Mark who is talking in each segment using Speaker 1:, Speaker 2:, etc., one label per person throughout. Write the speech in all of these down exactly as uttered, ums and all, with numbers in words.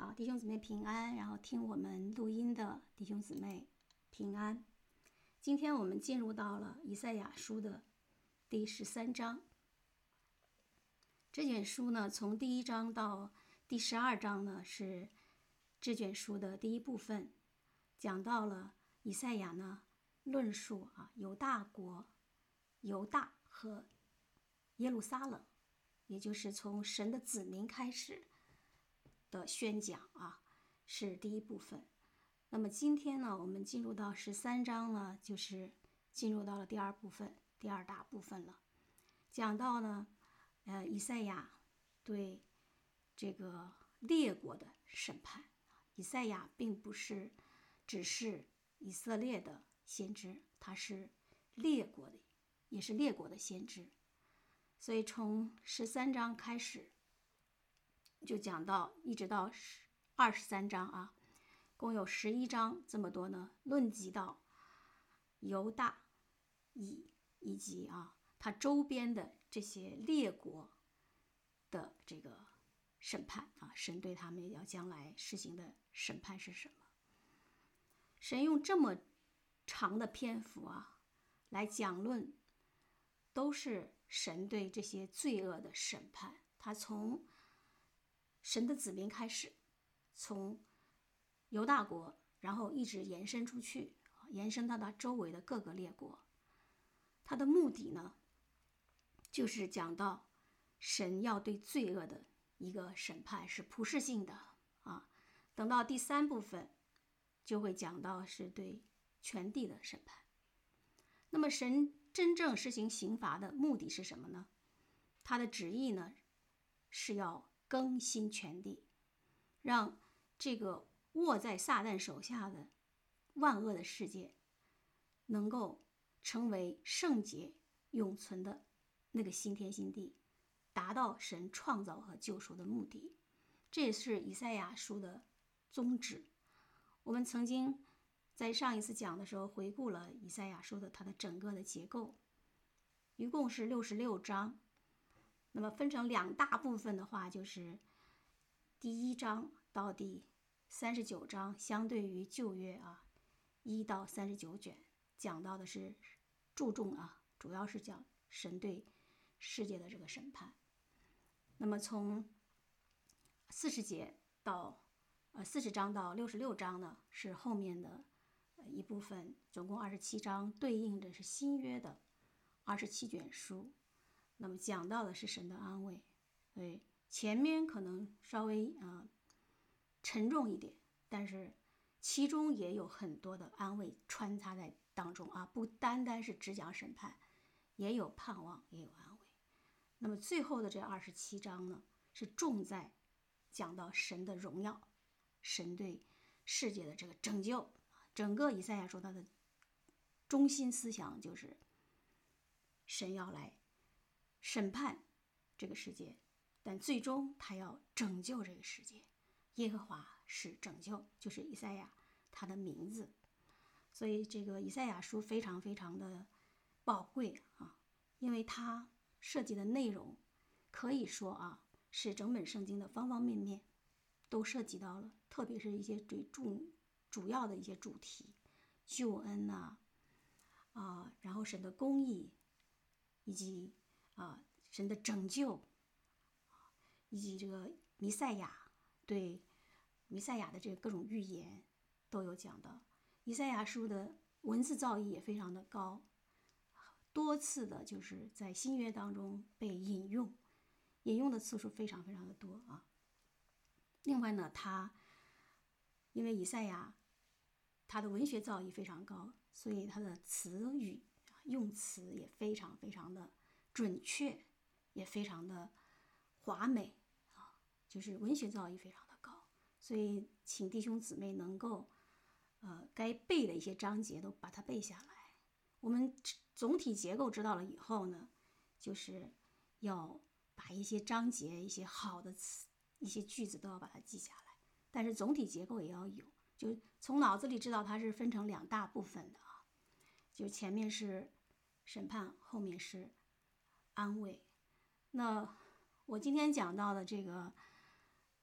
Speaker 1: 好，弟兄姊妹平安，然后听我们录音的弟兄姊妹平安。今天我们进入到了以赛亚书的第十三章。这卷书呢，从第一章到第十二章呢，是这卷书的第一部分，讲到了以赛亚呢论述啊犹大国、犹大和耶路撒冷，也就是从神的子民开始的宣讲啊，是第一部分。那么今天呢，我们进入到十三章呢，就是进入到了第二部分，第二大部分了。讲到呢，呃，以赛亚对这个列国的审判。以赛亚并不是只是以色列的先知，他是列国的，也是列国的先知。所以从十三章开始，就讲到一直到二十三章啊，共有十一章这么多呢，论及到犹大以以及啊它周边的这些列国的这个审判啊，神对他们要将来施行的审判是什么？神用这么长的篇幅啊来讲论，都是神对这些罪恶的审判。他从神的子民开始，从犹大国，然后一直延伸出去，延伸到他周围的各个列国。他的目的呢，就是讲到神要对罪恶的一个审判是普世性的啊。等到第三部分，就会讲到是对全地的审判。那么神真正施行刑罚的目的是什么呢？他的旨意呢，是要更新全地，让这个握在撒旦手下的万恶的世界能够成为圣洁永存的那个新天新地，达到神创造和救赎的目的。这也是以赛亚书的宗旨。我们曾经在上一次讲的时候回顾了以赛亚书的它的整个的结构，一共是六十六章。那么分成两大部分的话，就是第一章到第三十九章，相对于旧约啊一到三十九卷，讲到的是注重啊，主要是讲神对世界的这个审判。那么从四十节到呃四十章到六十六章呢，是后面的呃一部分，总共二十七章，对应着是新约的二十七卷书。那么讲到的是神的安慰，所以前面可能稍微啊、呃、沉重一点，但是其中也有很多的安慰穿插在当中啊，不单单是只讲审判，也有盼望，也有安慰。那么最后的这二十七章呢，是重在讲到神的荣耀，神对世界的这个拯救。整个以赛亚说他的中心思想就是神要来审判这个世界，但最终他要拯救这个世界。耶和华是拯救，就是以赛亚他的名字。所以这个以赛亚书非常非常的宝贵啊，因为它涉及的内容可以说啊是整本圣经的方方面面都涉及到了，特别是一些最主主要的一些主题，救恩呐、啊，啊，然后神的公义，以及啊神的拯救，以及这个弥赛亚，对弥赛亚的这个各种预言都有讲到。以赛亚书的文字造诣也非常的高，多次的就是在新约当中被引用，引用的次数非常非常的多啊。另外呢，他因为以赛亚他的文学造诣非常高，所以他的词语用词也非常非常的准确，也非常的华美啊，就是文学造诣非常的高。所以请弟兄姊妹能够呃该背的一些章节都把它背下来。我们总体结构知道了以后呢，就是要把一些章节、一些好的词、一些句子都要把它记下来。但是总体结构也要有，就从脑子里知道它是分成两大部分的啊，就前面是审判，后面是安慰。那我今天讲到的这个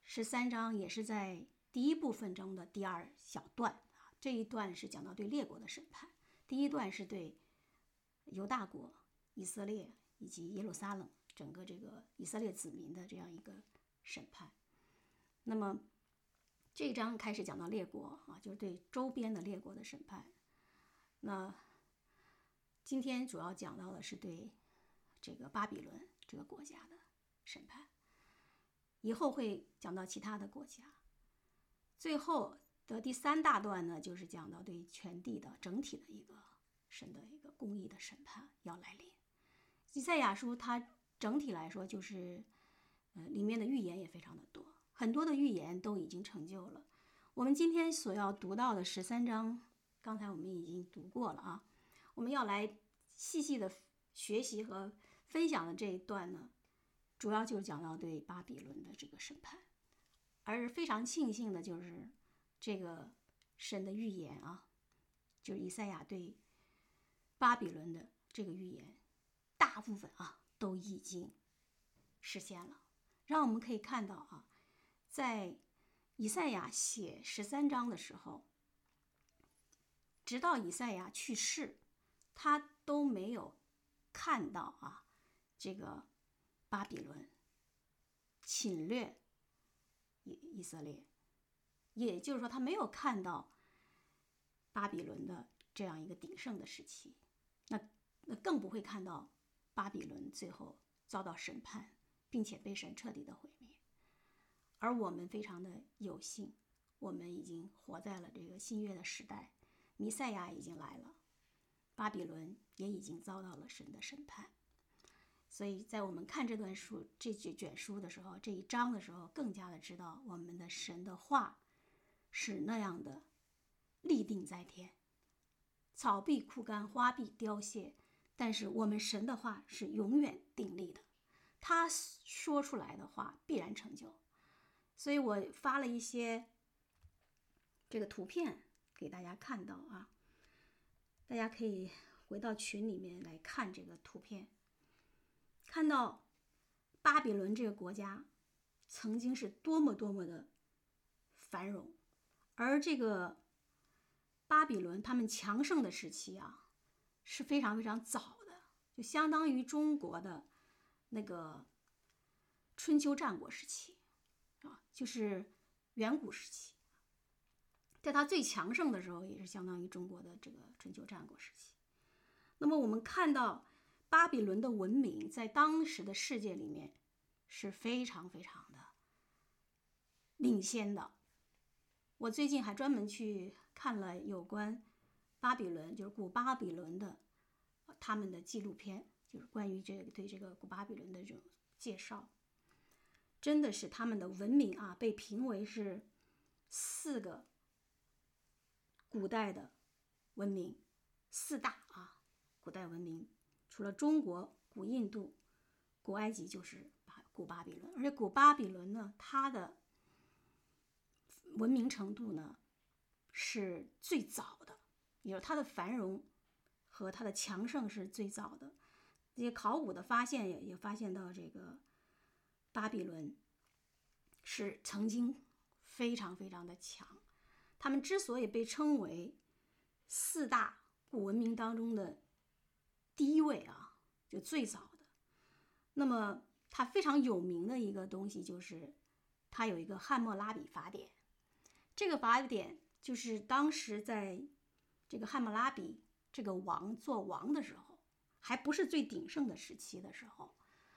Speaker 1: 十三章也是在第一部分中的第二小段啊，这一段是讲到对列国的审判，第一段是对犹大国、以色列以及耶路撒冷整个这个以色列子民的这样一个审判。那么这一章开始讲到列国啊，就是对周边的列国的审判。那今天主要讲到的是对这个巴比伦这个国家的审判，以后会讲到其他的国家。最后的第三大段呢，就是讲到对全地的整体的一个神的一个公义的审判要来临。以赛亚书它整体来说就是，呃，里面的预言也非常的多，很多的预言都已经成就了。我们今天所要读到的十三章，刚才我们已经读过了啊。我们要来细细的学习和分享的这一段呢，主要就是讲到对巴比伦的这个审判。而非常庆幸的就是这个神的预言啊，就是以赛亚对巴比伦的这个预言，大部分啊都已经实现了。让我们可以看到啊，在以赛亚写十三章的时候，直到以赛亚去世，他都没有看到啊这个巴比伦侵略以以色列，也就是说他没有看到巴比伦的这样一个鼎盛的时期，那那更不会看到巴比伦最后遭到审判，并且被神彻底的毁灭。而我们非常的有幸，我们已经活在了这个新约的时代，弥赛亚已经来了，巴比伦也已经遭到了神的审判。所以在我们看这段书这卷书的时候，这一章的时候，更加的知道我们的神的话是那样的立定在天，草必枯干，花必凋谢，但是我们神的话是永远定立的，他说出来的话必然成就。所以我发了一些这个图片给大家看到啊，大家可以回到群里面来看这个图片，看到巴比伦这个国家曾经是多么多么的繁荣，而这个巴比伦他们强盛的时期啊是非常非常早的，就相当于中国的那个春秋战国时期啊，就是远古时期，在它最强盛的时候也是相当于中国的这个春秋战国时期。那么我们看到巴比伦的文明在当时的世界里面是非常非常的领先的。我最近还专门去看了有关巴比伦，就是古巴比伦的他们的纪录片，就是关于这个对这个古巴比伦的这种介绍。真的是他们的文明啊，被评为是四个古代的文明，四大啊古代文明，除了中国、古印度、古埃及，就是古巴比伦。而且古巴比伦呢，它的文明程度呢是最早的，也就是它的繁荣和它的强盛是最早的。这些考古的发现也也发现到，这个巴比伦是曾经非常非常的强。他们之所以被称为四大古文明当中的第一位啊，就最早的，那么它非常有名的一个东西就是它有一个汉谟拉比法典。这个法典就是当时在这个汉谟拉比这个王做王的时候，还不是最鼎盛的时期的时候，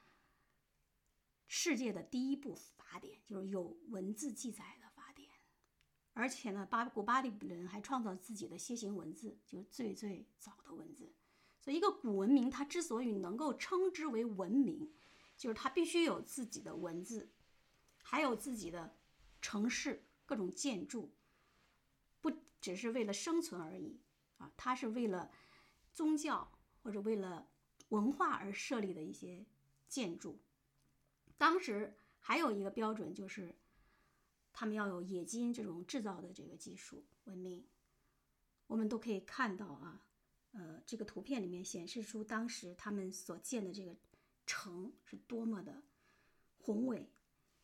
Speaker 1: 世界的第一部法典，就是有文字记载的法典。而且呢，巴古巴比伦还创造自己的楔形文字，就是最最早的文字。所以一个古文明它之所以能够称之为文明，就是它必须有自己的文字，还有自己的城市、各种建筑，不只是为了生存而已啊，它是为了宗教或者为了文化而设立的一些建筑。当时还有一个标准，就是他们要有冶金这种制造的这个技术文明。我们都可以看到啊，呃，这个图片里面显示出当时他们所建的这个城是多么的宏伟。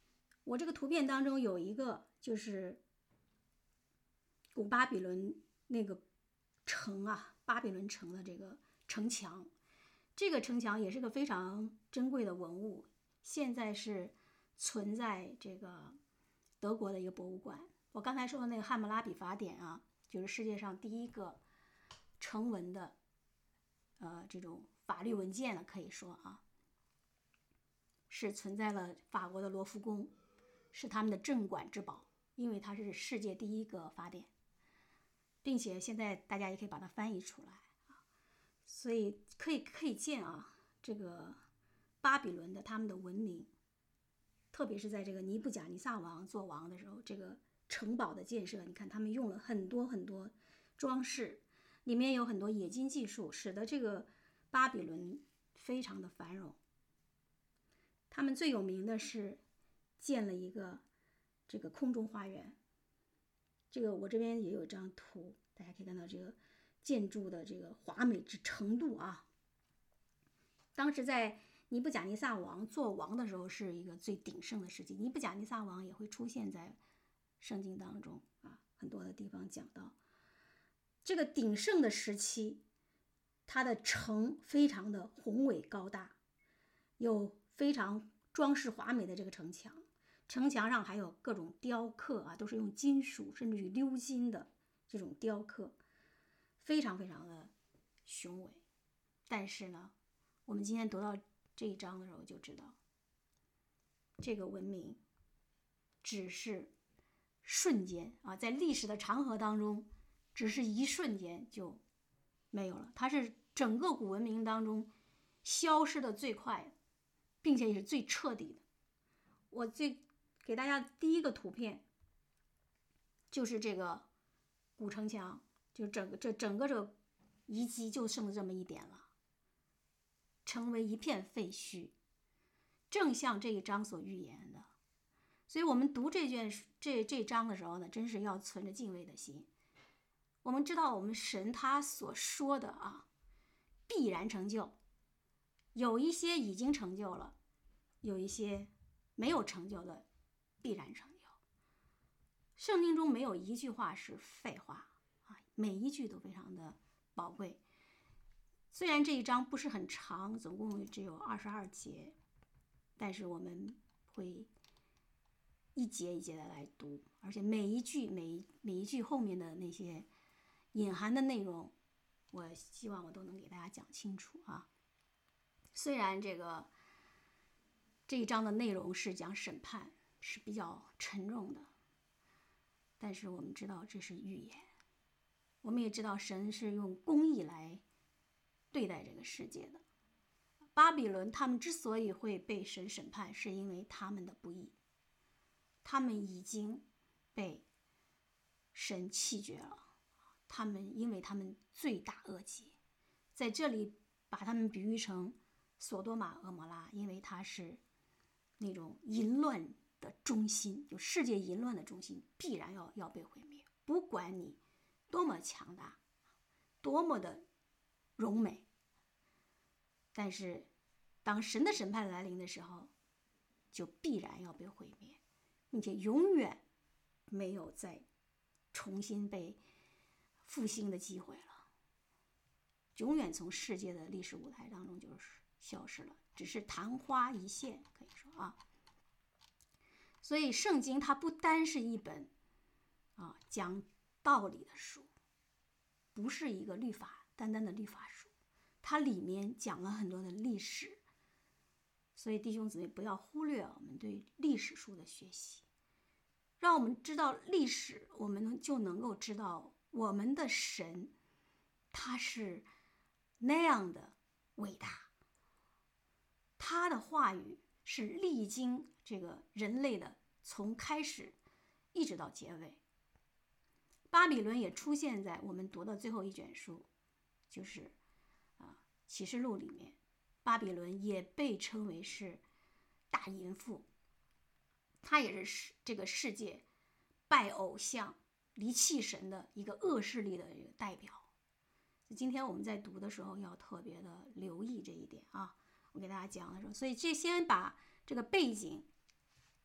Speaker 1: 我这个图片当中有一个就是古巴比伦那个城啊，巴比伦城的这个城墙，这个城墙也是个非常珍贵的文物，现在是存在这个德国的一个博物馆。我刚才说的那个汉谟拉比法典啊，就是世界上第一个成文的呃这种法律文件了，可以说啊，是存在了法国的罗浮宫，是他们的镇馆之宝，因为它是世界第一个法典，并且现在大家也可以把它翻译出来啊，所以可以可以见啊，这个巴比伦的他们的文明，特别是在这个尼布甲尼撒王做王的时候，这个城堡的建设，你看他们用了很多很多装饰，里面有很多冶金技术，使得这个巴比伦非常的繁荣。他们最有名的是建了一个这个空中花园，这个我这边也有一张图，大家可以看到这个建筑的这个华美之程度啊。当时在尼布甲尼撒王做王的时候，是一个最鼎盛的时期。尼布甲尼撒王也会出现在圣经当中啊，很多的地方讲到这个鼎盛的时期，它的城非常的宏伟高大，有非常装饰华美的这个城墙，城墙上还有各种雕刻啊，都是用金属甚至于鎏金的这种雕刻，非常非常的雄伟。但是呢，我们今天读到这一章的时候就知道，这个文明只是瞬间啊，在历史的长河当中，只是一瞬间就没有了。它是整个古文明当中消失的最快的，并且也是最彻底的。我最给大家第一个图片就是这个古城墙，就整个这整个这个遗迹就剩这么一点了，成为一片废墟，正像这一章所预言的。所以我们读这卷这这章的时候呢，真是要存着敬畏的心。我们知道我们神他所说的啊，必然成就，有一些已经成就了，有一些没有成就的必然成就。圣经中没有一句话是废话啊，每一句都非常的宝贵。虽然这一章不是很长，总共只有二十二节，但是我们会一节一节的来读，而且每一句每一每一句后面的那些隐含的内容，我希望我都能给大家讲清楚啊。虽然这个这一章的内容是讲审判，是比较沉重的，但是我们知道这是预言，我们也知道神是用公义来对待这个世界的。巴比伦他们之所以会被神审判，是因为他们的不义，他们已经被神弃绝了，他们因为他们罪大恶极，在这里把他们比喻成索多玛蛾摩拉，因为它是那种淫乱的中心，就世界淫乱的中心，必然要要被毁灭。不管你多么强大，多么的荣美，但是当神的审判来临的时候，就必然要被毁灭，并且永远没有再重新被复兴的机会了，永远从世界的历史舞台当中就是消失了，只是昙花一现，可以说啊。所以圣经它不单是一本啊讲道理的书，不是一个律法单单的律法书，它里面讲了很多的历史。所以弟兄姊妹不要忽略我们对历史书的学习，让我们知道历史，我们就能够知道我们的神他是那样的伟大，他的话语是历经这个人类的从开始一直到结尾。巴比伦也出现在我们读的最后一卷书，就是啊启示录里面，巴比伦也被称为是大淫妇，他也是这个世界拜偶像离弃神的一个恶势力的一个代表。今天我们在读的时候要特别的留意这一点啊。我给大家讲的时候，所以这先把这个背景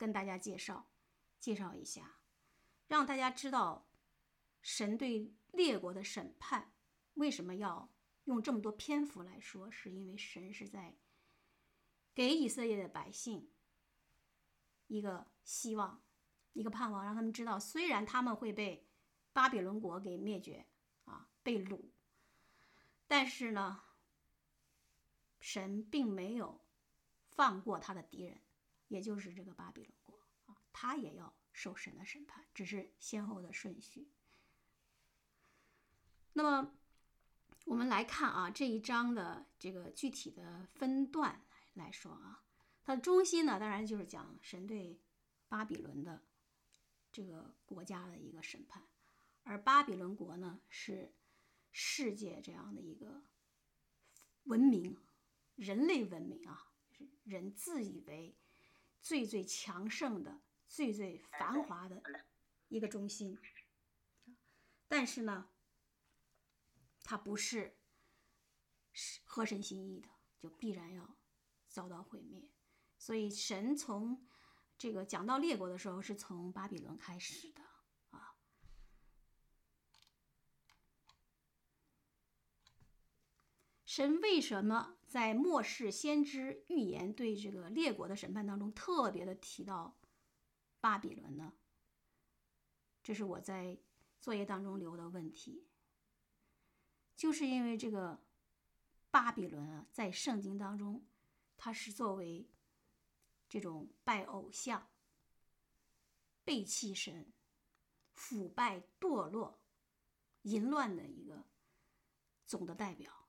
Speaker 1: 跟大家介绍介绍一下，让大家知道神对列国的审判为什么要用这么多篇幅来说，是因为神是在给以色列的百姓一个希望，一个盼望，让他们知道，虽然他们会被巴比伦国给灭绝啊，被掳，但是呢，神并没有放过他的敌人，也就是这个巴比伦国啊，他也要受神的审判，只是先后的顺序。那么我们来看啊，这一章的这个具体的分段来说啊，它的中心呢，当然就是讲神对巴比伦的这个国家的一个审判，而巴比伦国呢，是世界这样的一个文明，人类文明啊，人自以为最最强盛的、最最繁华的一个中心，但是呢，它不是合神心意的，就必然要遭到毁灭。所以神从这个讲到列国的时候，是从巴比伦开始的啊。神为什么在末世先知预言对这个列国的审判当中特别的提到巴比伦呢？这是我在作业当中留的问题。就是因为这个巴比伦啊，在圣经当中，它是作为这种拜偶像、背弃神、腐败堕落、淫乱的一个总的代表，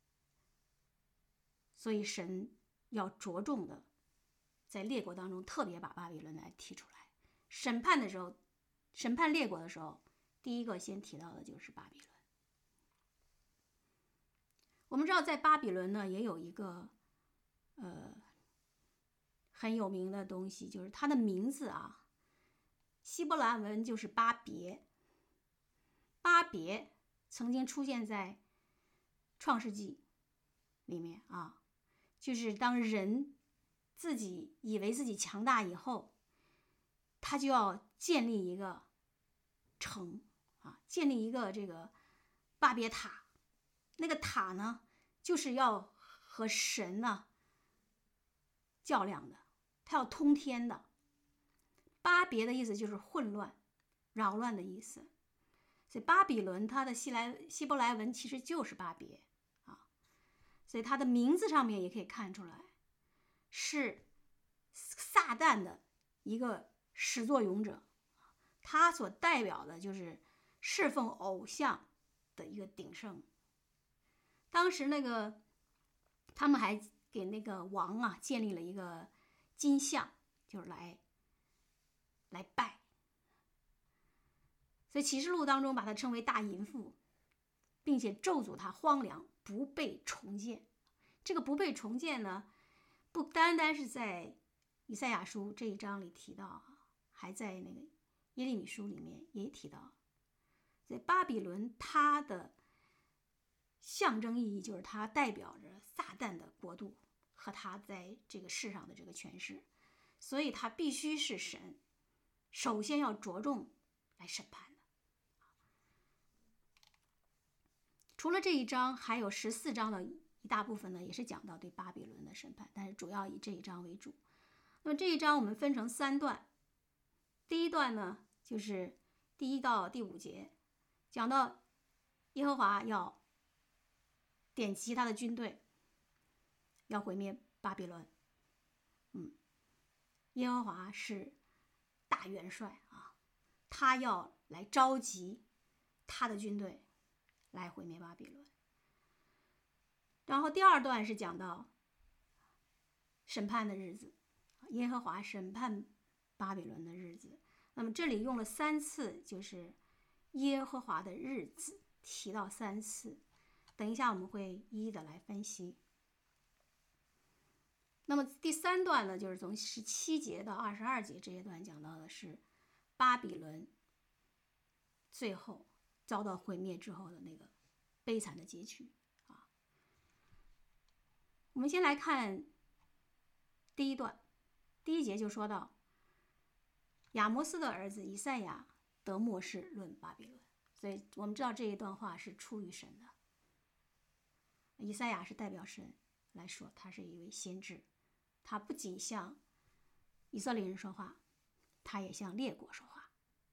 Speaker 1: 所以神要着重的在列国当中特别把巴比伦来提出来。审判的时候，审判列国的时候，第一个先提到的就是巴比伦。我们知道，在巴比伦呢，也有一个呃很有名的东西，就是它的名字啊，希伯来文就是巴别。巴别曾经出现在创世纪里面啊，就是当人自己以为自己强大以后，他就要建立一个城啊，建立一个这个巴别塔。那个塔呢，就是要和神呢较量的，他要通天的。巴别的意思就是混乱、扰乱的意思，所以巴比伦它的希来希伯来文其实就是巴别啊，所以它的名字上面也可以看出来，是撒旦的一个始作俑者，他所代表的就是侍奉偶像的一个鼎盛。当时那个他们还给那个王啊建立了一个金像，就是来来拜。所以启示录当中把它称为大淫妇，并且咒诅他荒凉，不被重建。这个不被重建呢，不单单是在以赛亚书这一章里提到，还在那个耶利米书里面也提到。所以巴比伦它的象征意义就是它代表着撒旦的国度和他在这个世上的这个权势，所以它必须是神首先要着重来审判的。除了这一章，还有十四章的一大部分呢，也是讲到对巴比伦的审判，但是主要以这一章为主。那么这一章我们分成三段，第一段呢，就是第一到第五节，讲到耶和华要点齐他的军队，要毁灭巴比伦。嗯，耶和华是大元帅啊，他要来召集他的军队来毁灭巴比伦。然后第二段是讲到审判的日子，耶和华审判巴比伦的日子。那么这里用了三次，就是耶和华的日子提到三次，等一下我们会一一的来分析。那么第三段呢，就是从十七节到二十二节这一段讲到的是巴比伦最后遭到毁灭之后的那个悲惨的结局啊。我们先来看第一段，第一节就说到亚摩斯的儿子以赛亚得末世论巴比伦，所以我们知道这一段话是出于神的。以赛亚是代表神来说，他是一位先知，他不仅向以色列人说话，他也向列国说话。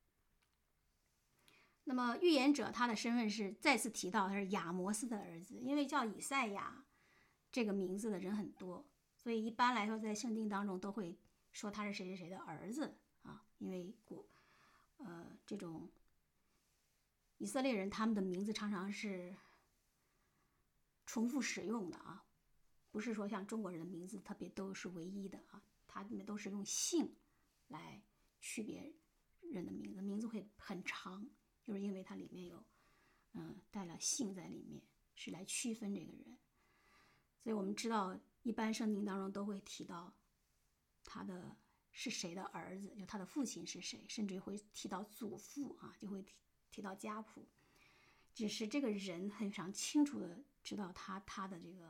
Speaker 1: 那么预言者他的身份是再次提到他是亚摩斯的儿子，因为叫以赛亚这个名字的人很多，所以一般来说在圣经当中都会说他是谁谁谁的儿子啊，因为古呃这种以色列人他们的名字常常是重复使用的啊，不是说像中国人的名字特别都是唯一的啊，他们都是用姓来区别人的名字，名字会很长，就是因为它里面有嗯带了姓在里面，是来区分这个人。所以我们知道一般圣经当中都会提到他的是谁的儿子，就他的父亲是谁，甚至会提到祖父啊，就会提提到家谱，只是这个人很常清楚的知道他他的这个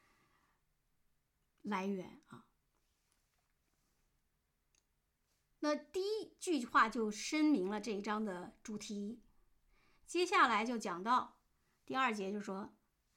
Speaker 1: 来源啊。那第一句话就申明了这一章的主题，接下来就讲到第二节，就说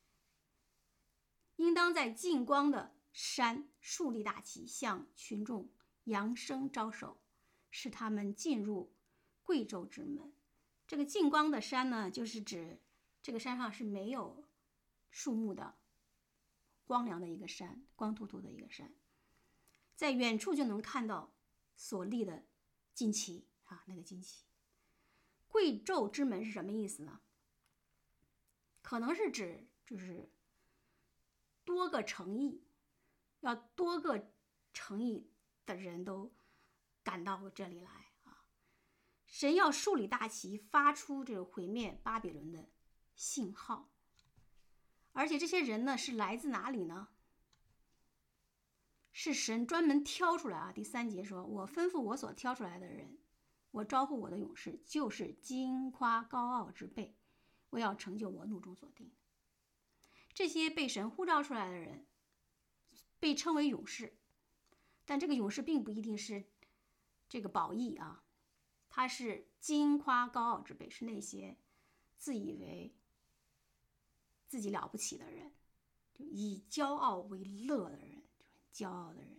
Speaker 1: 应当在近光的山树立大旗，向群众扬声招手，使他们进入贵州之门。这个近光的山呢，就是指这个山上是没有树木的，光凉的一个山，光秃秃的一个山，在远处就能看到所立的旌旗啊，那个旌旗。贵胄之门是什么意思呢？可能是指就是多个城邑，要多个城邑的人都赶到这里来啊。神要树立大旗，发出这个毁灭巴比伦的信号。而且这些人呢，是来自哪里呢？是神专门挑出来啊。第三节说，我吩咐我所挑出来的人，我招呼我的勇士，就是矜夸高傲之辈，我要成就我怒中所定。这些被神呼召出来的人被称为勇士，但这个勇士并不一定是这个褒义啊，他是矜夸高傲之辈，是那些自以为自己了不起的人，就以骄傲为乐的人，骄傲的人，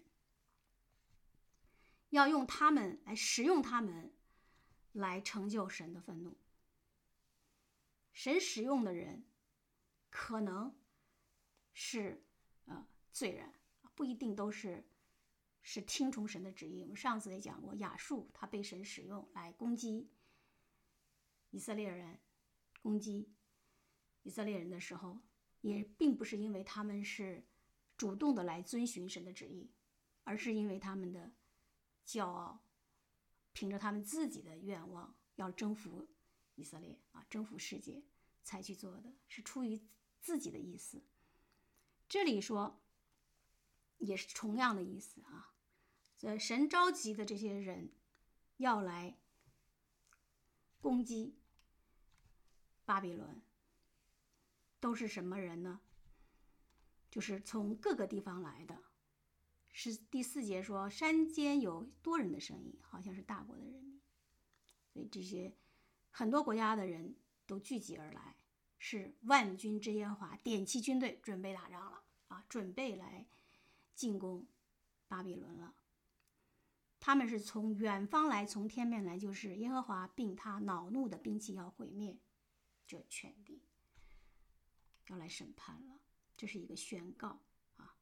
Speaker 1: 要用他们来使用他们来成就神的愤怒。神使用的人可能是呃罪人，不一定都是是听从神的旨意。我们上次也讲过，亚述他被神使用来攻击以色列人，攻击以色列人的时候，也并不是因为他们是主动的来遵循神的旨意，而是因为他们的骄傲，凭着他们自己的愿望要征服以色列啊，征服世界才去做的，是出于自己的意思。这里说也是同样的意思啊。所以神召集的这些人要来攻击巴比伦，都是什么人呢？就是从各个地方来的。是第四节说，山间有多人的声音，好像是大国的人民。所以这些很多国家的人都聚集而来，是万军之耶和华点起军队，准备打仗了啊，准备来进攻巴比伦了。他们是从远方来，从天边来，就是耶和华并他恼怒的兵器要毁灭这全地，要来审判了。这是一个宣告啊。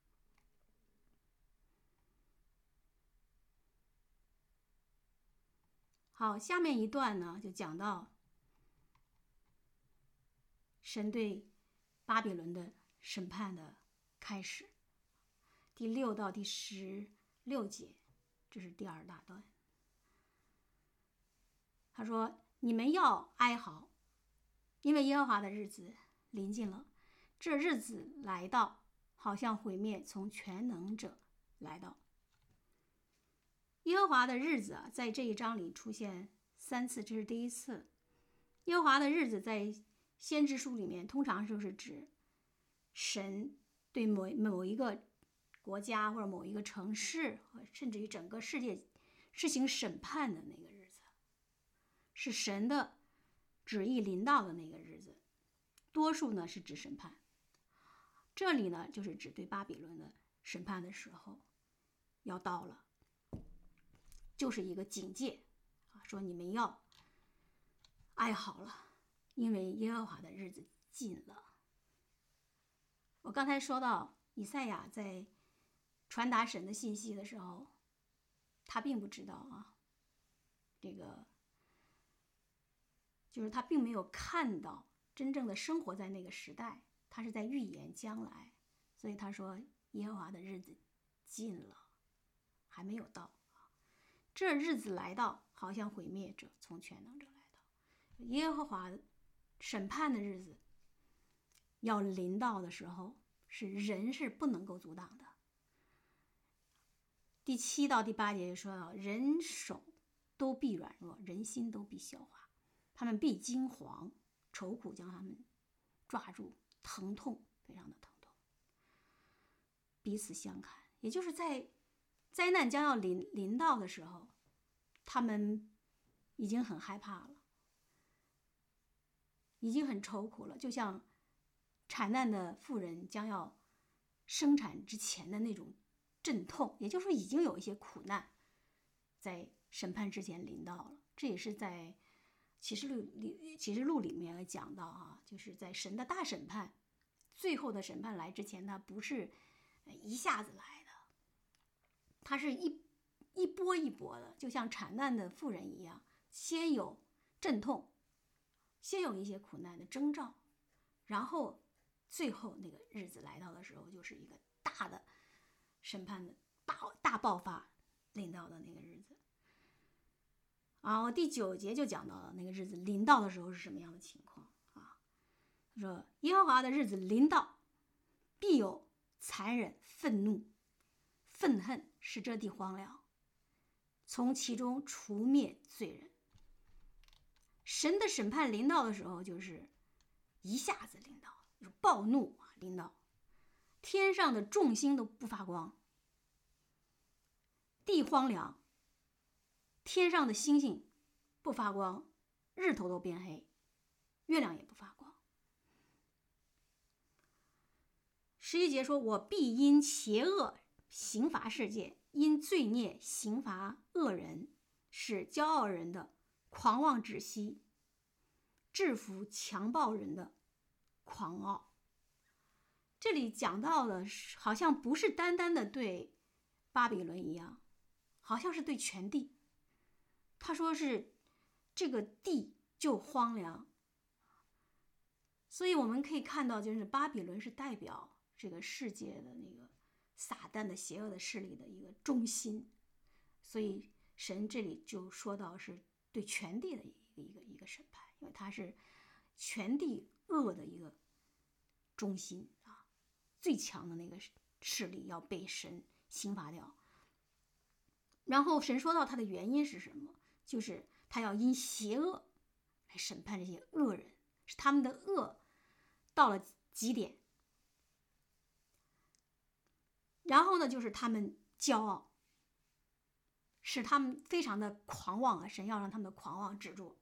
Speaker 1: 好，下面一段呢，就讲到神对巴比伦的审判的开始，第六到第十六节，这是第二大段。他说：“你们要哀嚎，因为耶和华的日子临近了。这日子来到，好像毁灭从全能者来到。”耶和华的日子啊，在这一章里出现三次，这是第一次。耶和华的日子在先知书里面通常就是指神对某某一个国家或者某一个城市，甚至于整个世界是行审判的那个日子，是神的旨意临到的那个日子。多数呢是指审判，这里呢就是指对巴比伦的审判的时候要到了，就是一个警戒啊，说你们要哀嚎了，因为耶和华的日子近了。我刚才说到以赛亚在传达神的信息的时候，他并不知道啊，这个就是他并没有看到真正的生活在那个时代，他是在预言将来，所以他说耶和华的日子近了，还没有到。这日子来到，好像毁灭者从全能者来到，耶和华审判的日子要临到的时候，是人是不能够阻挡的。第七到第八节就说到，人手都必软弱，人心都必消化，他们必惊惶，愁苦将他们抓住，疼痛，非常的疼痛，彼此相看。也就是在灾难将要临临到的时候，他们已经很害怕了，已经很愁苦了，就像产难的妇人将要生产之前的那种阵痛，也就是说已经有一些苦难在审判之前临到了。这也是在启示录里启示录里面讲到啊，就是在神的大审判，最后的审判来之前，它不是一下子来的，它是一一波一波的，就像产难的妇人一样，先有阵痛，先有一些苦难的征兆，然后最后那个日子来到的时候，就是一个大的审判的大大爆发临到的那个日子。啊，我第九节就讲到了那个日子临到的时候是什么样的情况啊？他说耶和华的日子临到，必有残忍、愤怒、愤恨，使这地荒凉，从其中除灭罪人。神的审判临到的时候，就是一下子临到，就是暴怒啊，临到，天上的众星都不发光，地荒凉，天上的星星不发光，日头都变黑，月亮也不发光。十一节说，我必因邪恶刑罚世界，因罪孽刑罚恶人，使骄傲人的狂妄止息，制服强暴人的狂傲。这里讲到的好像不是单单的对巴比伦一样，好像是对全地。他说是这个地就荒凉，所以我们可以看到，就是巴比伦是代表这个世界的那个撒旦的邪恶的势力的一个中心，所以神这里就说到是对全地的一个一个一个审判，因为它是全地恶的一个中心啊，最强的那个势力要被神刑罚掉。然后神说到他的原因是什么，就是他要因邪恶来审判这些恶人，是他们的恶到了极点。然后呢，就是他们骄傲，使他们非常的狂妄啊！神要让他们的狂妄止住，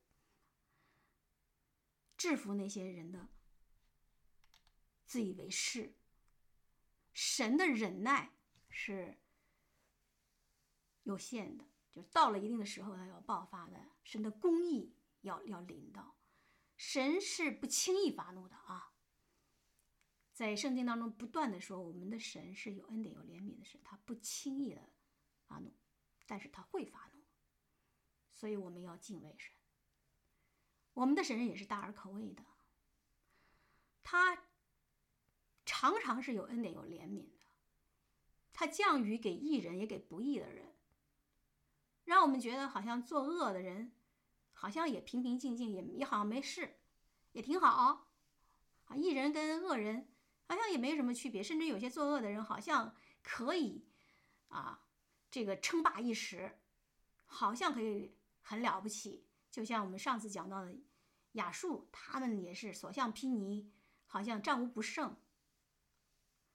Speaker 1: 制服那些人的自以为是。神的忍耐是有限的，就是到了一定的时候，它要爆发的。神的公义要要临到，神是不轻易发怒的啊！在圣经当中不断的说，我们的神是有恩典有怜悯的神，他不轻易的发怒，但是他会发怒，所以我们要敬畏神。我们的神也是大而可畏的，他常常是有恩典有怜悯的，他降雨给义人也给不义的人，让我们觉得好像作恶的人好像也平平静静，也也好像没事，也挺好啊。义人跟恶人好像也没什么区别，甚至有些作恶的人好像可以啊，这个称霸一时，好像可以很了不起。就像我们上次讲到的亚述，他们也是所向披靡，好像战无不胜，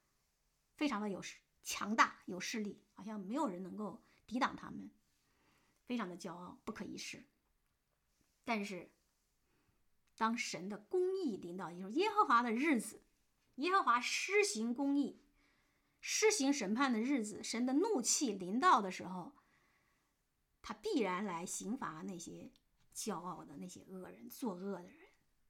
Speaker 1: 非常的有强大有势力，好像没有人能够抵挡他们。 非常的骄傲，不可一世。但是当神的公义临到，也就是耶和华的日子，耶和华施行公义、施行审判的日子，神的怒气临到的时候，他必然来刑罚那些骄傲的、那些恶人、作恶的人。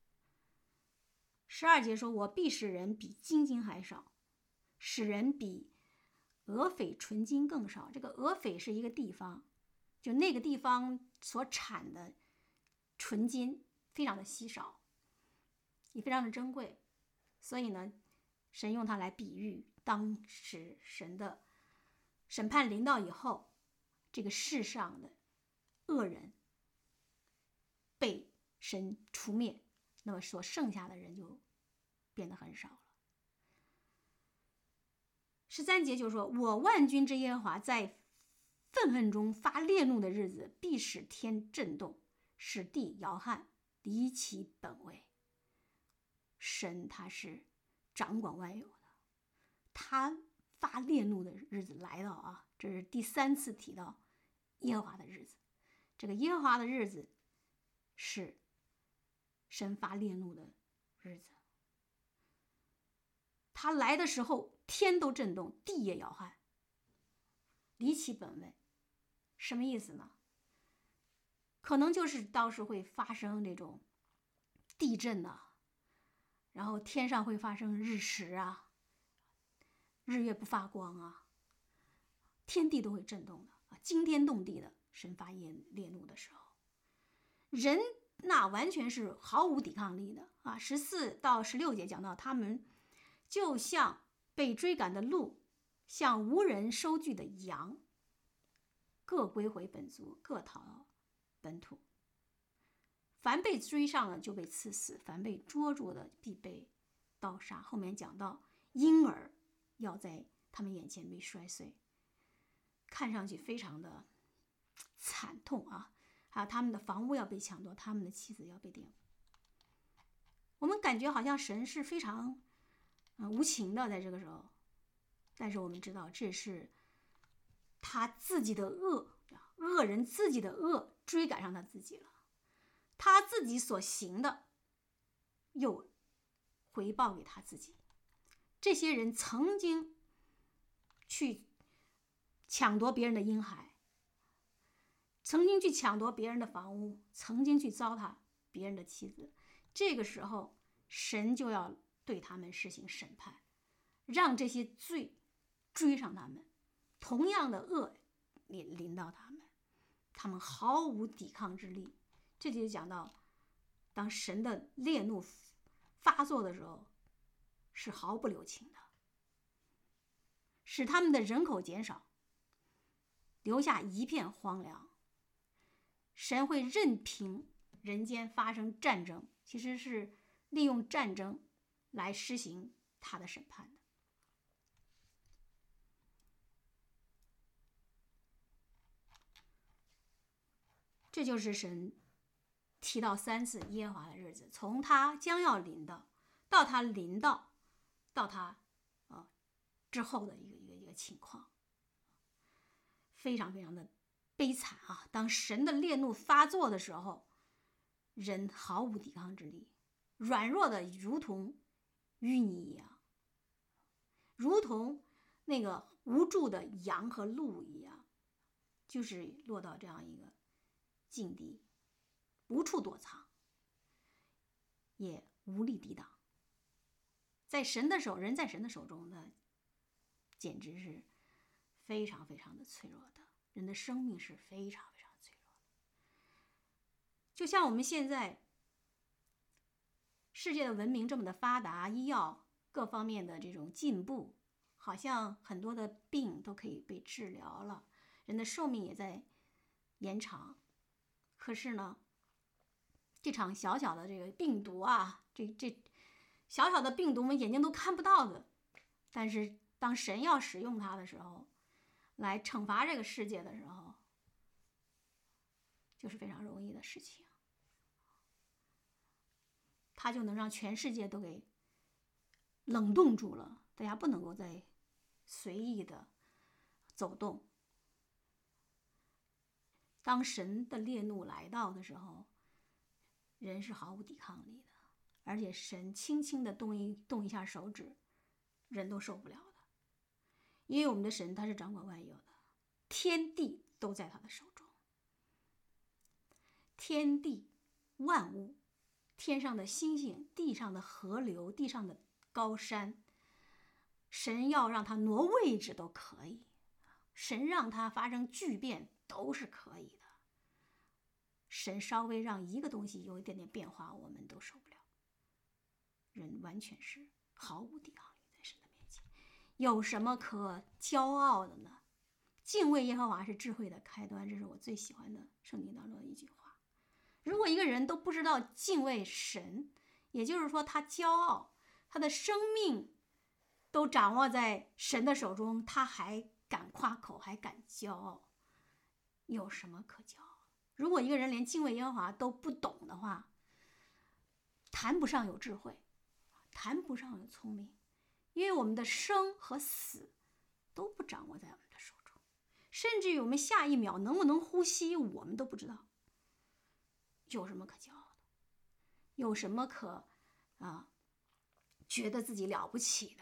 Speaker 1: 十二节说：“我必使人比金金还少，使人比俄斐纯金更少。”这个俄斐是一个地方，就那个地方所产的纯金非常的稀少，也非常的珍贵，所以呢，神用它来比喻当时神的审判临到以后，这个世上的恶人被神除灭，那么所剩下的人就变得很少了。十三节就说：“我万军之耶和华在愤恨中发烈怒的日子，必使天震动，使地摇撼，离其本位。”神他是掌管万有的，他发烈怒的日子来到啊，这是第三次提到耶和华的日子。这个耶和华的日子是神发烈怒的日子，他来的时候，天都震动，地也摇撼，离其本位。什么意思呢？可能就是到时会发生这种地震呐、啊，然后天上会发生日食啊，日月不发光啊，天地都会震动的啊，惊天动地的。神发烈怒的时候，人那完全是毫无抵抗力的啊。十四到十六节讲到，他们就像被追赶的鹿，像无人收据的羊，各归回本族，各逃到本土。凡被追上了就被刺死，凡被捉住的必被刀杀。后面讲到婴儿要在他们眼前被摔碎，看上去非常的惨痛啊！还有他们的房屋要被抢夺，他们的妻子要被玷污。我们感觉好像神是非常、呃、无情的，在这个时候，但是我们知道这是他自己的恶，恶人自己的恶追赶上他自己了，他自己所行的又回报给他自己。这些人曾经去抢夺别人的婴孩，曾经去抢夺别人的房屋，曾经去糟蹋别人的妻子，这个时候神就要对他们施行审判，让这些罪追上他们，同样的恶也临到他们，他们毫无抵抗之力。这就讲到当神的烈怒发作的时候，是毫不留情的，使他们的人口减少，留下一片荒凉。神会任凭人间发生战争，其实是利用战争来施行他的审判的。这就是神提到三次耶和华的日子，从他将要临到，到他临到，到他、呃、之后的一个一个一个情况，非常非常的悲惨啊！当神的烈怒发作的时候，人毫无抵抗之力，软弱的如同淤泥一样，如同那个无助的羊和鹿一样，就是落到这样一个境地，无处躲藏，也无力抵挡。在神的手，人在神的手中，那简直是非常非常的脆弱的。人的生命是非常非常脆弱的。就像我们现在世界的文明这么的发达，医药各方面的这种进步，好像很多的病都可以被治疗了，人的寿命也在延长。可是呢，这场小小的这个病毒啊，这这小小的病毒我们眼睛都看不到的，但是当神要使用它的时候，来惩罚这个世界的时候，就是非常容易的事情。它就能让全世界都给冷冻住了，大家不能够再随意的走动。 当神的烈怒来到的时候，人是毫无抵抗力的，而且神轻轻的动一动一下手指，人都受不了的。因为我们的神他是掌管万有的，天地都在他的手中，天地万物，天上的星星，地上的河流，地上的高山，神要让它挪位置都可以，神让它发生巨变都是可以的。神稍微让一个东西有一点点变化，我们都受不了。人完全是毫无抵抗力，在神的面前，有什么可骄傲的呢？敬畏耶和华是智慧的开端，这是我最喜欢的圣经当中的一句话。如果一个人都不知道敬畏神，也就是说他骄傲，他的生命都掌握在神的手中，他还敢夸口，还敢骄傲，有什么可骄傲？如果一个人连敬畏耶和华都不懂的话，谈不上有智慧，谈不上有聪明，因为我们的生和死都不掌握在我们的手中，甚至于我们下一秒能不能呼吸，我们都不知道。有什么可骄傲的？有什么可啊觉得自己了不起的？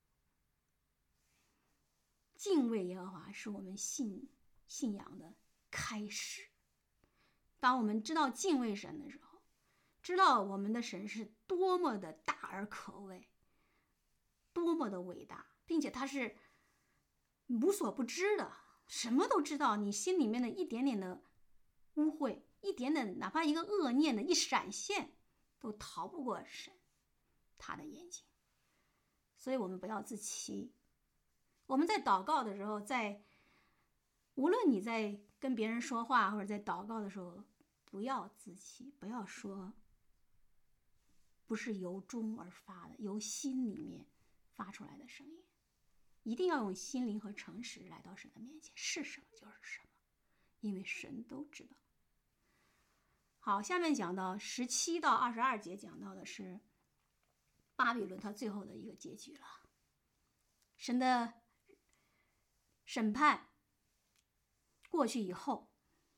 Speaker 1: 敬畏耶和华是我们信信仰的开始。当我们知道敬畏神的时候，知道我们的神是多么的大而可畏，多么的伟大，并且他是无所不知的，什么都知道，你心里面的一点点的污秽，一点点哪怕一个恶念的一闪现，都逃不过神他的眼睛。所以我们不要自欺。我们在祷告的时候，在无论你在跟别人说话或者在祷告的时候，不要自欺，不要说不是由衷而发的，由心里面发出来的声音，一定要用心灵和诚实来到神的面前，是什么就是什么，因为神都知道。好，下面讲到十七到二十二节，讲到的是巴比伦它最后的一个结局了。神的审判过去以后，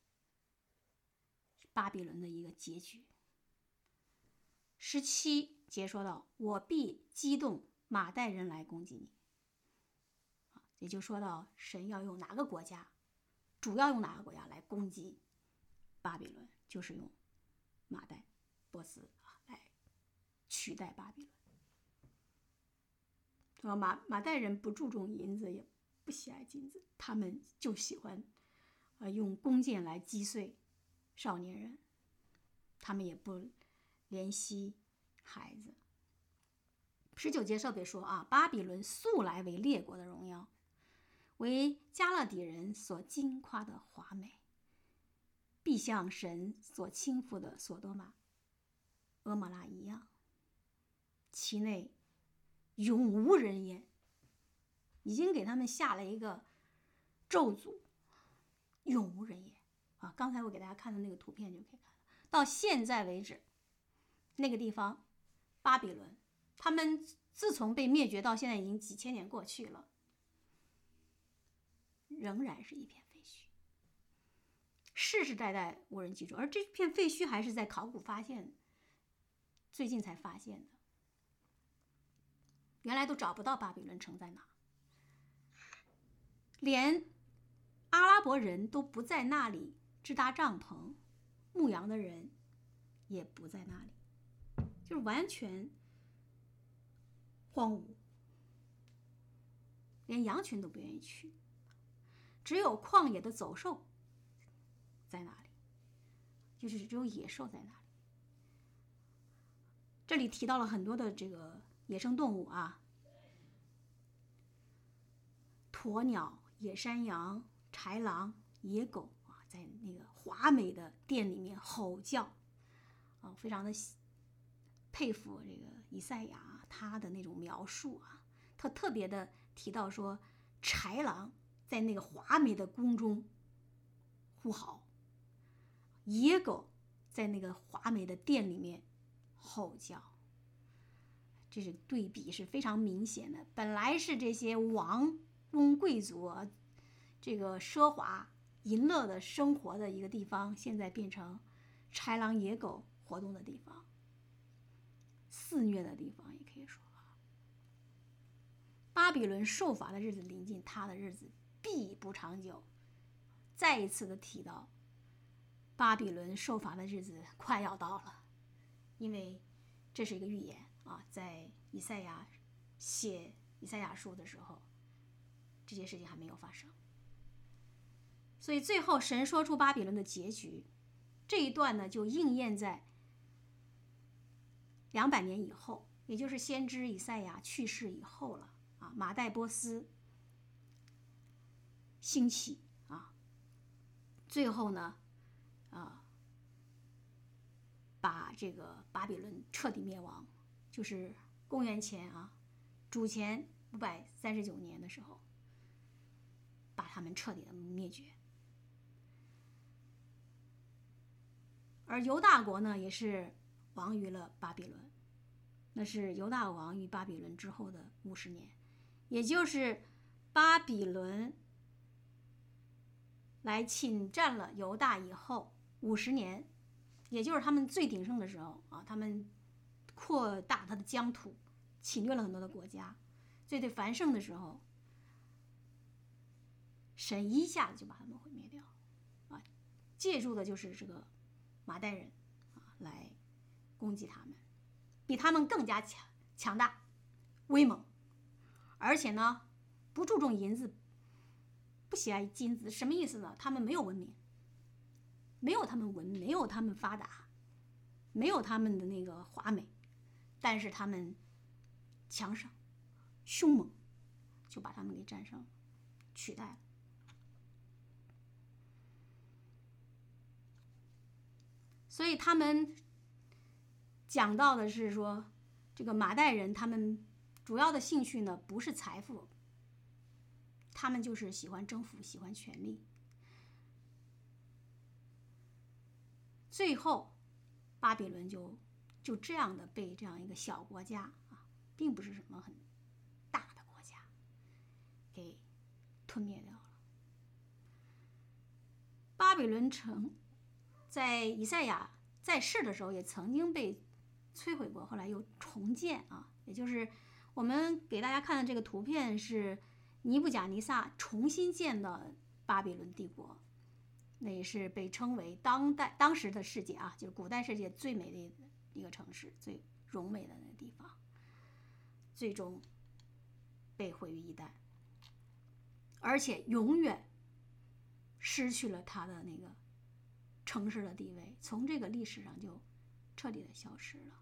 Speaker 1: 巴比伦的一个结局。十七节说到，我必激动马代人来攻击你，也就说到神要用哪个国家，主要用哪个国家来攻击巴比伦，就是用马代波斯来取代巴比伦。说马马代人不注重银子，也不喜爱金子，他们就喜欢呃用弓箭来击碎少年人，他们也不怜惜孩子。十九节特别说啊，巴比伦素来为列国的荣耀，为加勒底人所矜夸的华美，必像神所倾覆的索多玛、俄摩拉一样，其内永无人烟，已经给他们下了一个咒诅，永无人烟啊！刚才我给大家看的那个图片就可以看到，到现在为止，那个地方巴比伦，他们自从被灭绝到现在已经几千年过去了，仍然是一片废墟，世世代代无人居住。而这片废墟还是在考古发现，最近才发现的，原来都找不到巴比伦城在哪，连阿拉伯人都不在那里支搭帐篷牧羊的人也不在那里，就是完全荒芜，连羊群都不愿意去，只有旷野的走兽在那里，就是只有野兽在那里。这里提到了很多的这个野生动物啊，鸵鸟、野山羊、豺狼、野狗啊，在那个华美的殿里面吼叫啊，非常的佩服这个以赛亚他的那种描述啊，他特别的提到说，豺狼在那个华美的宫中呼嚎，野狗在那个华美的殿里面吼叫，这是对比是非常明显的。本来是这些王公贵族啊，这个奢华淫乐的生活的一个地方，现在变成豺狼野狗活动的地方，肆虐的地方，也可以说。巴比伦受罚的日子临近，他的日子必不长久。再一次的提到，巴比伦受罚的日子快要到了，因为这是一个预言啊，在以赛亚写以赛亚书的时候，这些事情还没有发生。所以最后神说出巴比伦的结局，这一段呢就应验在两百年以后，也就是先知以赛亚去世以后了啊。马代波斯兴起啊，最后呢啊把这个巴比伦彻底灭亡，就是公元前啊主前五百三十九年的时候，把他们彻底的灭绝。而犹大国呢，也是亡于了巴比伦，那是犹大王于巴比伦之后的五十年，也就是巴比伦来侵占了犹大以后五十年，也就是他们最鼎盛的时候啊，他们扩大他的疆土，侵略了很多的国家，最最繁盛的时候，神一下子就把他们毁灭掉啊，借助的就是这个马代人啊来攻击他们，比他们更加强强大、威猛，而且呢不注重银子，不喜爱金子，什么意思呢？他们没有文明，没有他们文，没有他们发达，没有他们的那个华美，但是他们强盛、凶猛，就把他们给战胜、取代了。所以他们讲到的是说，这个马代人他们主要的兴趣呢不是财富，他们就是喜欢征服，喜欢权力。最后巴比伦就就这样的被这样一个小国家啊，并不是什么很大的国家，给吞灭掉了。巴比伦城在以赛亚在世的时候也曾经被摧毁过，后来又重建啊，也就是我们给大家看的这个图片是尼布甲尼撒重新建的巴比伦帝国，那也是被称为当代当时的世界啊，就是古代世界最美的一个城市，最荣美的那个地方，最终被毁于一旦，而且永远失去了它的那个城市的地位，从这个历史上就彻底的消失了。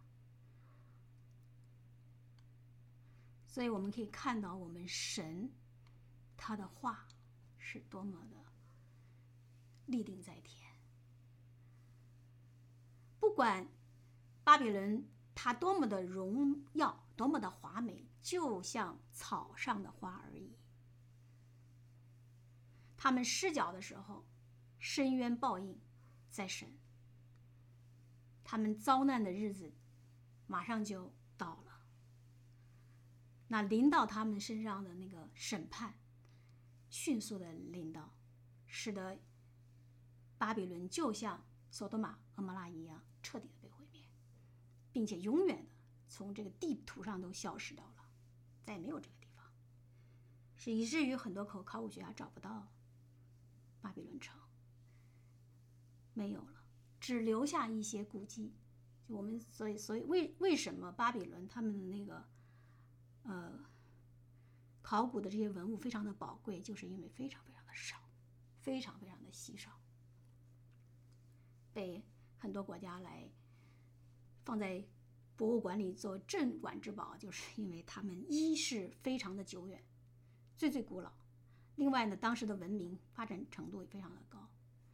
Speaker 1: 所以我们可以看到，我们神他的话是多么的立定在天。不管巴比伦它多么的荣耀，多么的华美，就像草上的花而已。他们失脚的时候，深渊报应在神，他们遭难的日子马上就到了。那临到他们身上的那个审判迅速的临到，使得巴比伦就像索多玛、蛾摩拉一样彻底的被毁灭，并且永远的从这个地图上都消失掉了，再也没有这个地方，是以至于很多考考古学家找不到巴比伦城，没有了，只留下一些古迹。就我们所以所以为为什么巴比伦他们的那个呃考古的这些文物非常的宝贵，就是因为非常非常的少，非常非常的稀少，被很多国家来放在博物馆里做镇馆之宝，就是因为他们一是非常的久远，最最古老，另外呢当时的文明发展程度也非常的高，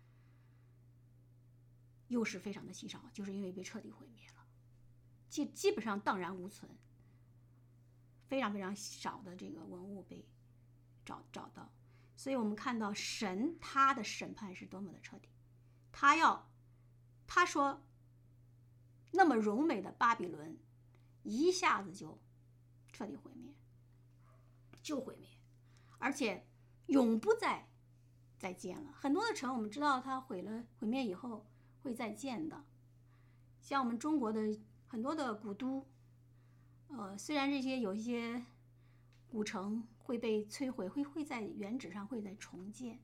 Speaker 1: 又是非常的稀少，就是因为被彻底毁灭了，基基本上荡然无存，非常非常少的这个文物被找找到。所以我们看到神他的审判是多么的彻底，他要他说那么荣美的巴比伦一下子就彻底毁灭，就毁灭，而且永不再再建了。很多的城我们知道它毁了毁灭以后会再建的，像我们中国的很多的古都，呃，虽然这些有一些古城会被摧毁，会会在原址上会再重建。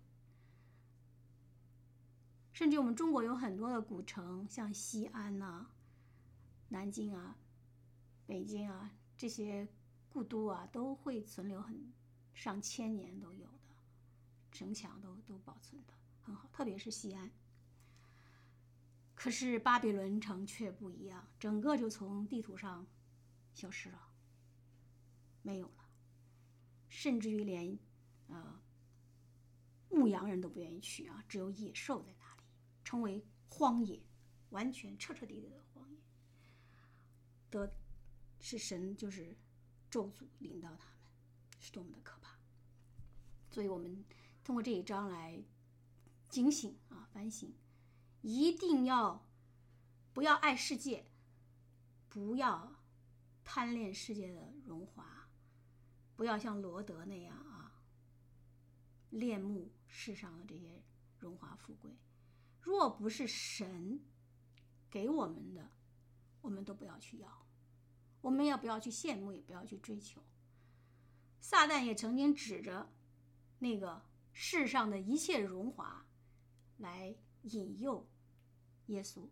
Speaker 1: 甚至我们中国有很多的古城，像西安呐、啊、南京啊、北京啊这些故都啊，都会存留很上千年都有的，城墙都都保存的很好，特别是西安。可是巴比伦城却不一样，整个就从地图上消失了，没有了，甚至于连呃牧羊人都不愿意去啊，只有野兽在那里，成为荒野，完全彻彻底底的荒野。得是神就是咒诅临到他们，是多么的可怕！所以我们通过这一章来警醒啊，反省，一定要不要爱世界，不要贪恋世界的荣华，不要像罗德那样啊，恋慕世上的这些荣华富贵。若不是神给我们的，我们都不要去要，我们也不要去羡慕，也不要去追求。撒旦也曾经指着那个世上的一切荣华来引诱耶稣，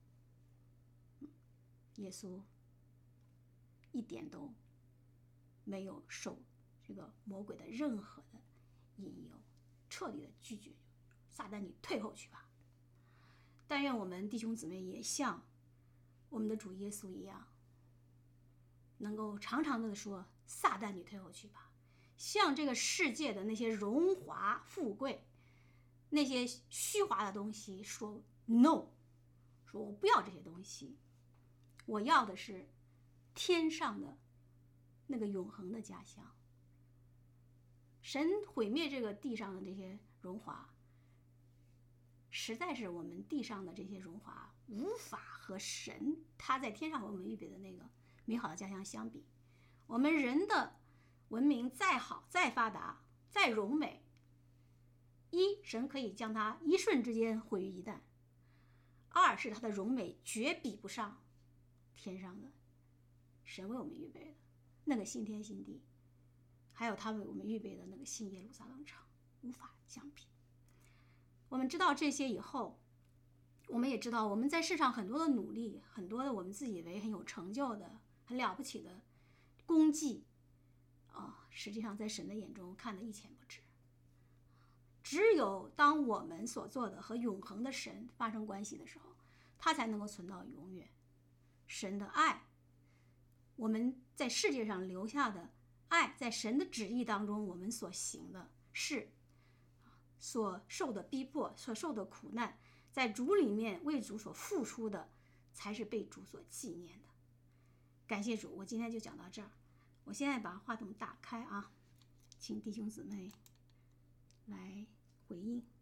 Speaker 1: 耶稣一点都没有受这个魔鬼的任何的引诱，彻底的拒绝，撒旦你退后去吧。但愿我们弟兄姊妹也像我们的主耶稣一样，能够常常的说，撒旦你退后去吧，像这个世界的那些荣华富贵，那些虚华的东西说 no， 说我不要这些东西，我要的是天上的那个永恒的家乡。神毁灭这个地上的这些荣华，实在是我们地上的这些荣华无法和神他在天上为我们预备的那个美好的家乡相比。我们人的文明再好再发达再荣美，一神可以将它一瞬之间毁于一旦，二是它的荣美绝比不上天上的神为我们预备的那个新天新地，还有他为我们预备的那个新耶路撒冷城，无法相比。我们知道这些以后，我们也知道我们在世上很多的努力，很多的我们自以为很有成就的很了不起的功绩啊，实际上在神的眼中看得一钱不值。只有当我们所做的和永恒的神发生关系的时候，它才能够存到永远。神的爱，我们在世界上留下的爱，在神的旨意当中我们所行的事，所受的逼迫，所受的苦难，在主里面为主所付出的，才是被主所纪念的。感谢主，我今天就讲到这儿。我现在把话筒打开啊，请弟兄姊妹来回应。